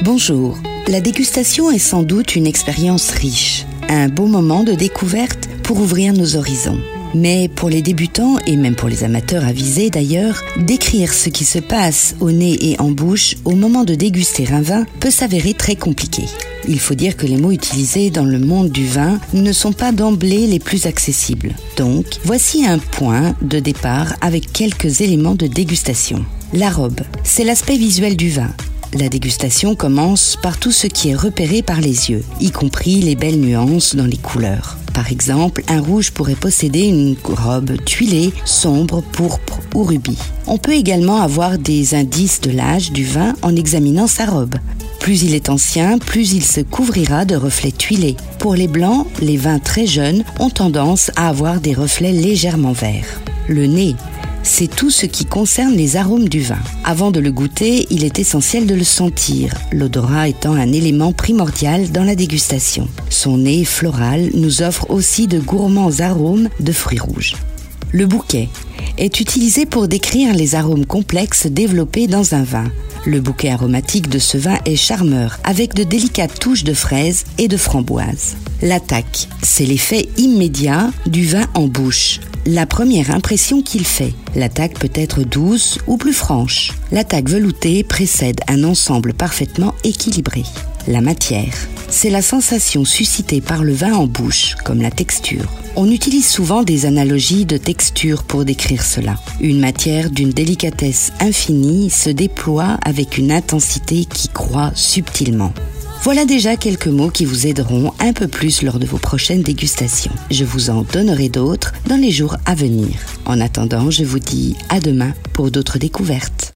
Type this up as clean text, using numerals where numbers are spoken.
Bonjour, la dégustation est sans doute une expérience riche, un beau moment de découverte pour ouvrir nos horizons. Mais pour les débutants, et même pour les amateurs avisés d'ailleurs, décrire ce qui se passe au nez et en bouche au moment de déguster un vin peut s'avérer très compliqué. Il faut dire que les mots utilisés dans le monde du vin ne sont pas d'emblée les plus accessibles. Donc, voici un point de départ avec quelques éléments de dégustation. La robe, c'est l'aspect visuel du vin. La dégustation commence par tout ce qui est repéré par les yeux, y compris les belles nuances dans les couleurs. Par exemple, un rouge pourrait posséder une robe tuilée, sombre, pourpre ou rubis. On peut également avoir des indices de l'âge du vin en examinant sa robe. Plus il est ancien, plus il se couvrira de reflets tuilés. Pour les blancs, les vins très jeunes ont tendance à avoir des reflets légèrement verts. Le nez, c'est tout ce qui concerne les arômes du vin. Avant de le goûter, il est essentiel de le sentir, l'odorat étant un élément primordial dans la dégustation. Son nez floral nous offre aussi de gourmands arômes de fruits rouges. Le bouquet est utilisé pour décrire les arômes complexes développés dans un vin. Le bouquet aromatique de ce vin est charmeur, avec de délicates touches de fraises et de framboises. L'attaque, c'est l'effet immédiat du vin en bouche. La première impression qu'il fait. L'attaque peut être douce ou plus franche. L'attaque veloutée précède un ensemble parfaitement équilibré. La matière, c'est la sensation suscitée par le vin en bouche, comme la texture. On utilise souvent des analogies de texture pour décrire cela. Une matière d'une délicatesse infinie se déploie avec une intensité qui croît subtilement. Voilà déjà quelques mots qui vous aideront un peu plus lors de vos prochaines dégustations. Je vous en donnerai d'autres dans les jours à venir. En attendant, je vous dis à demain pour d'autres découvertes.